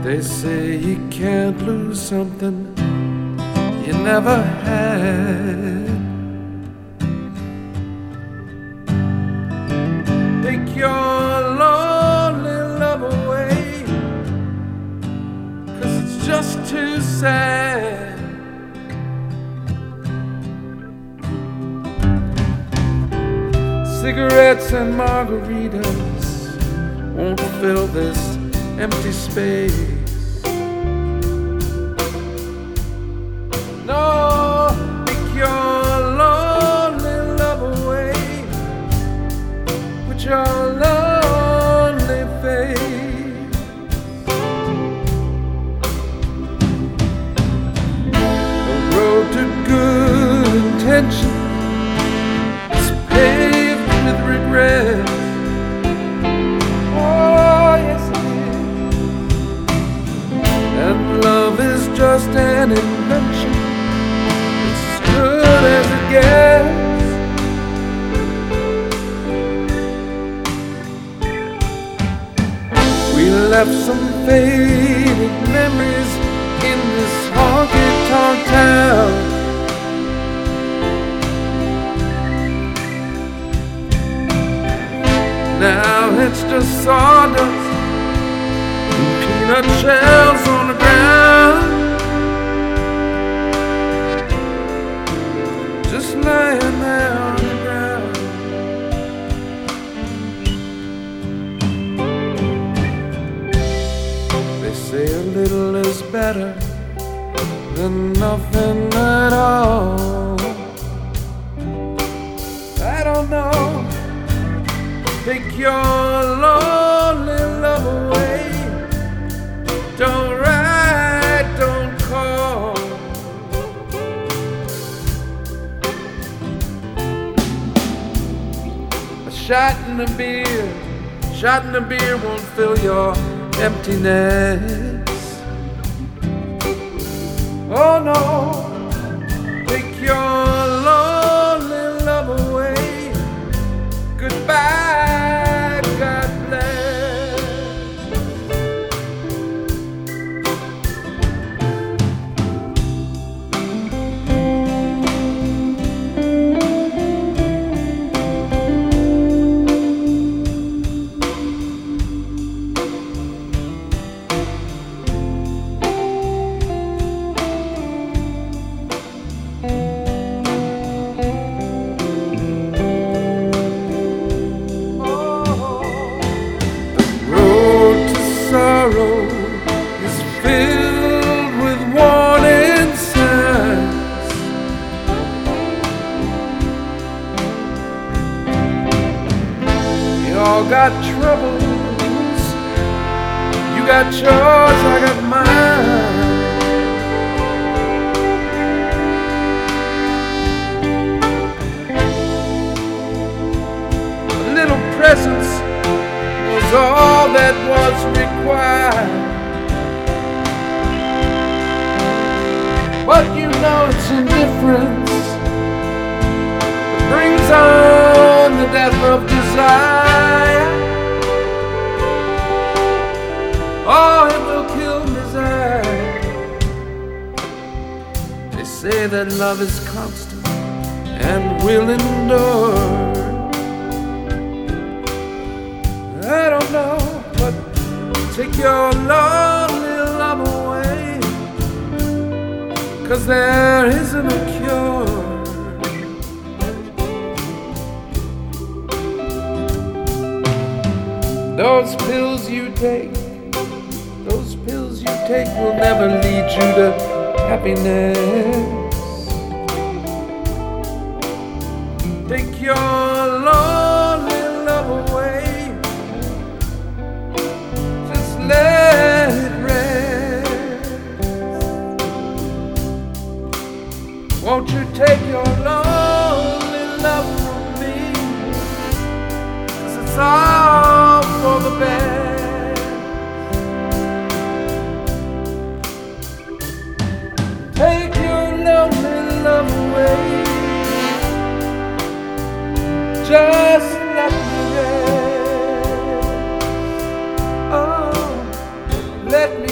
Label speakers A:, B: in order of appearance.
A: They say you can't lose something you never had. Take your lonely love away, 'cause it's just too sad. Cigarettes and margaritas won't fill this empty space. No, take your lonely love away with your lonely face. The road to good intention is paved with regret. Oh, yes it is. And love is just an invention, as good as it gets. We left some faded memories in this honky-tonk town. Now it's just sawdust and peanut shells on the ground, just lying there on the ground. They say a little is better than nothing at all. I don't know. Take your lonely love away. Don't write, don't call. A shot in a beer won't fill your emptiness. Oh no, take your lonely love away. Goodbye, God bless. Is filled with warning signs. You all got troubles. You got yours, I got mine. A little presence was all that was required. But you know it's indifference that brings on the death of desire. Oh, it will kill desire. They say that love is constant and will endure. I don't know, but take your lonely love away, 'cause there isn't a cure. Those pills you take will never lead you to happiness. Take your lonely love away. Let it rest. Won't you take your lonely love from me? 'Cause it's all for the best. Take your lonely love away. Just let me rest. Oh, let me